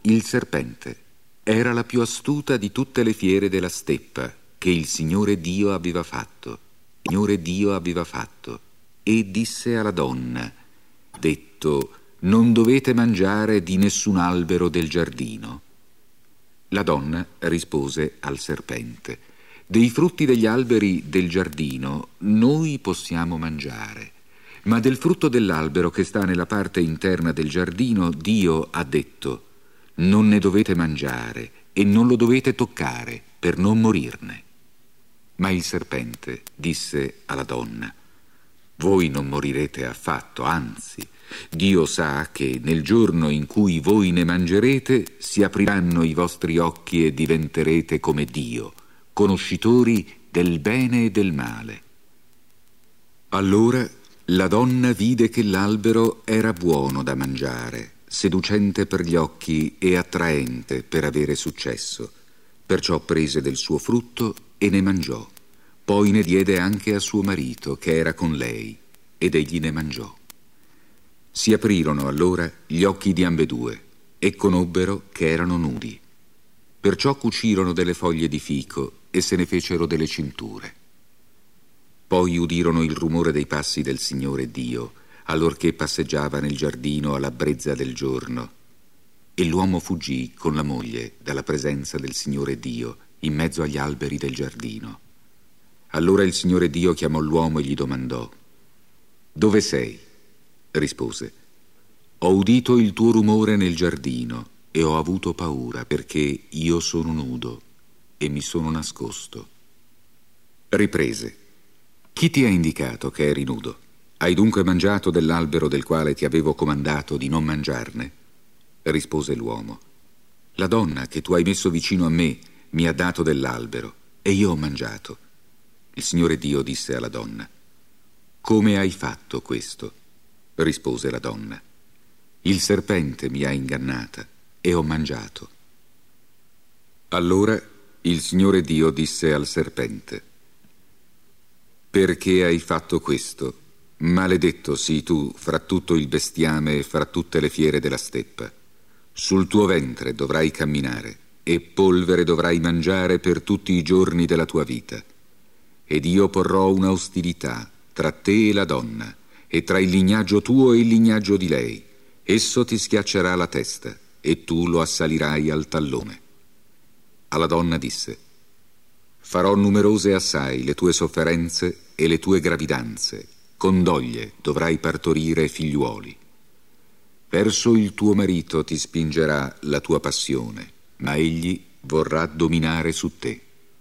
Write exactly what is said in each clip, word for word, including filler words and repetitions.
il serpente era la più astuta di tutte le fiere della steppa che il Signore Dio aveva fatto. Il Signore Dio aveva fatto e disse alla donna, detto: non dovete mangiare di nessun albero del giardino. La donna rispose al serpente: dei frutti degli alberi del giardino noi possiamo mangiare, ma del frutto dell'albero che sta nella parte interna del giardino Dio ha detto: non ne dovete mangiare e non lo dovete toccare per non morirne. Ma il serpente disse alla donna: voi non morirete affatto, anzi, Dio sa che nel giorno in cui voi ne mangerete si apriranno i vostri occhi e diventerete come Dio, conoscitori del bene e del male. Allora la donna vide che l'albero era buono da mangiare, seducente per gli occhi e attraente per avere successo. Perciò prese del suo frutto e ne mangiò. Poi ne diede anche a suo marito, che era con lei, ed egli ne mangiò. Si aprirono allora gli occhi di ambedue e conobbero che erano nudi. Perciò cucirono delle foglie di fico e se ne fecero delle cinture. Poi udirono il rumore dei passi del Signore Dio, allorché passeggiava nel giardino alla brezza del giorno. E l'uomo fuggì con la moglie dalla presenza del Signore Dio in mezzo agli alberi del giardino. Allora il Signore Dio chiamò l'uomo e gli domandò: dove sei? Rispose: ho udito il tuo rumore nel giardino e ho avuto paura perché io sono nudo e mi sono nascosto. Riprese: chi ti ha indicato che eri nudo? Hai dunque mangiato dell'albero del quale ti avevo comandato di non mangiarne? Rispose l'uomo: la donna che tu hai messo vicino a me mi ha dato dell'albero e io ho mangiato. Il Signore Dio disse alla donna: come hai fatto questo? Rispose la donna: il serpente mi ha ingannata e ho mangiato. Allora il Signore Dio disse al serpente: perché hai fatto questo? Maledetto sii tu fra tutto il bestiame e fra tutte le fiere della steppa. Sul tuo ventre dovrai camminare e polvere dovrai mangiare per tutti i giorni della tua vita. Ed io porrò una ostilità tra te e la donna, e tra il lignaggio tuo e il lignaggio di lei. Esso ti schiaccerà la testa, e tu lo assalirai al tallone. Alla donna disse: farò numerose assai le tue sofferenze e le tue gravidanze, con doglie dovrai partorire figliuoli. Verso il tuo marito ti spingerà la tua passione, ma egli vorrà dominare su te.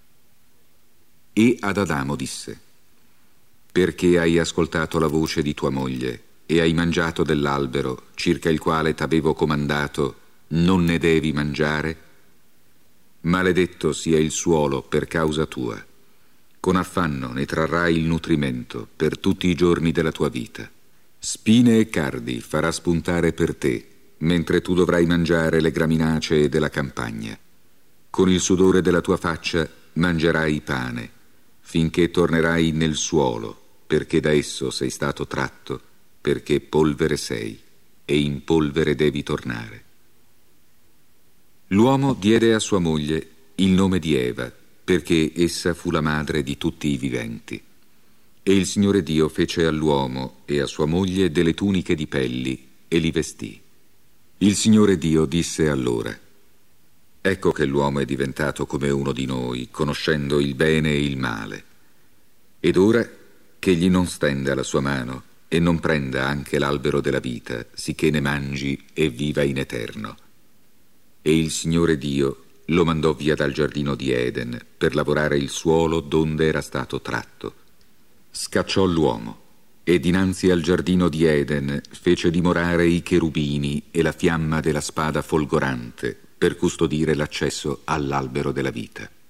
E ad Adamo disse: perché hai ascoltato la voce di tua moglie e hai mangiato dell'albero circa il quale t'avevo comandato non ne devi mangiare? Maledetto sia il suolo per causa tua. Con affanno ne trarrai il nutrimento per tutti i giorni della tua vita. Spine e cardi farà spuntare per te, mentre tu dovrai mangiare le graminacee della campagna. Con il sudore della tua faccia mangerai pane, finché tornerai nel suolo, perché da esso sei stato tratto, perché polvere sei, e in polvere devi tornare. L'uomo diede a sua moglie il nome di Eva, perché essa fu la madre di tutti i viventi. E il Signore Dio fece all'uomo e a sua moglie delle tuniche di pelli e li vestì. Il Signore Dio disse allora: ecco che l'uomo è diventato come uno di noi, conoscendo il bene e il male. Ed ora che egli non stenda la sua mano e non prenda anche l'albero della vita, sicché ne mangi e viva in eterno. E il Signore Dio lo mandò via dal giardino di Eden per lavorare il suolo donde era stato tratto. Scacciò l'uomo e dinanzi al giardino di Eden fece dimorare i cherubini e la fiamma della spada folgorante per custodire l'accesso all'albero della vita.